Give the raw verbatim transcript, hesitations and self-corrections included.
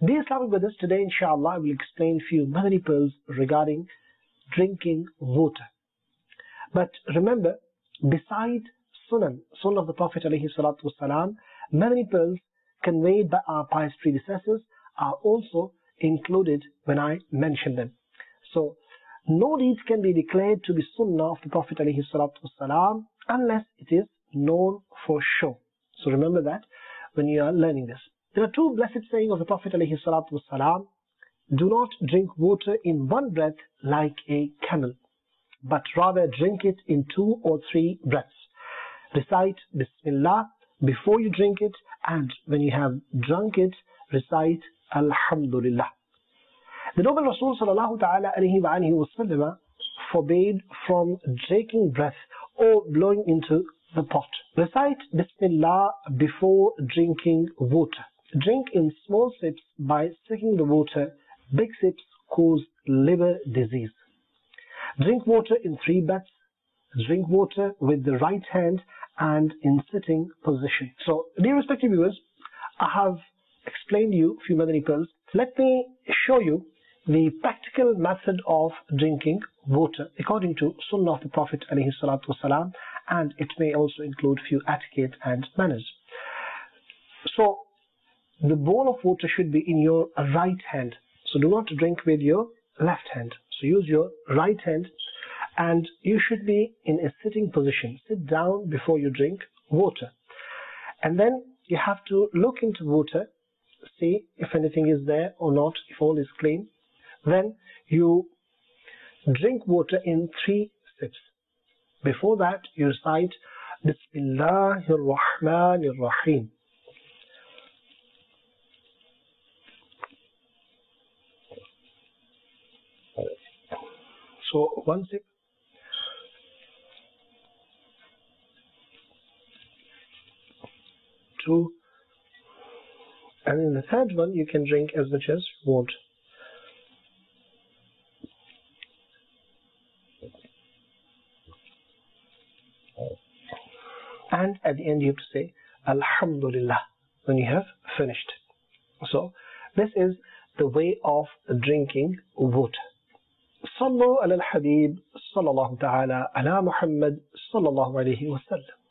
Dear Islamic brothers, today inshallah I will explain few Madani pearls regarding drinking water. But remember, beside Sunan, Sunnah of the Prophet alayhi salatu wasalam, Madani pearls conveyed by our pious predecessors are also included when I mention them. So, no deeds can be declared to be Sunnah of the Prophet alayhi salatu wasalam unless it is known for sure. So remember that when you are learning this. There are two blessed sayings of the Prophet alayhi salatu wasalam. Do not drink water in one breath like a camel, but rather drink it in two or three breaths. Recite Bismillah before you drink it, and when you have drunk it, recite Alhamdulillah. The noble Rasul sallallahu ta'ala alayhi wa alihi wa sallam forbade from taking breath or blowing into the pot. Recite Bismillah before drinking water. Drink in small sips by sucking the water. Big sips cause liver disease. Drink water in three breaths. Drink water with the right hand and in sitting position. So, dear respected viewers, I have explained you a few Madani pearls. Let me show you the practical method of drinking water according to Sunnah of the Prophet alayhi salatu wasalam, and it may also include few etiquette and manners. So, the bowl of water should be in your right hand. So do not drink with your left hand. So use your right hand, and you should be in a sitting position. Sit down before you drink water. And then you have to look into water, see if anything is there or not, if all is clean. Then you drink water in three sips. Before that, you recite Bismillahir Rahmanir Rahim. So one sip, two, and in the third one you can drink as much as you want. And at the end you have to say Alhamdulillah when you have finished. So this is the way of drinking water. صلوا على الحبيب صلى الله تعالى على محمد صلى الله عليه وسلم.